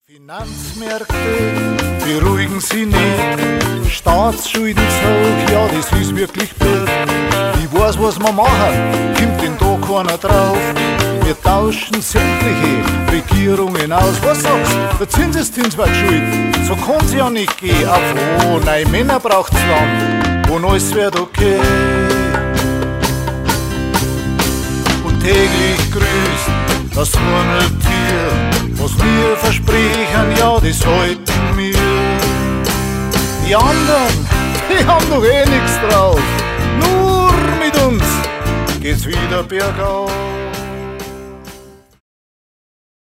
Finanzmärkte beruhigen Sie nicht. Staatsschulden ja, das ist wirklich blöd. Ich weiß, was wir machen, kommt denn da keiner drauf. Wir tauschen sämtliche Regierungen aus. Was sagst du? Der Zinseszins wird schuld. So kann's ja nicht gehen. Auf wo? Nein, Männer braucht's Land und alles wird okay. Und täglich grüßt das Murmeltier. Was wir versprechen, ja, das halten wir. Die anderen, die haben doch eh nix drauf. Nur mit uns geht's wieder bergauf.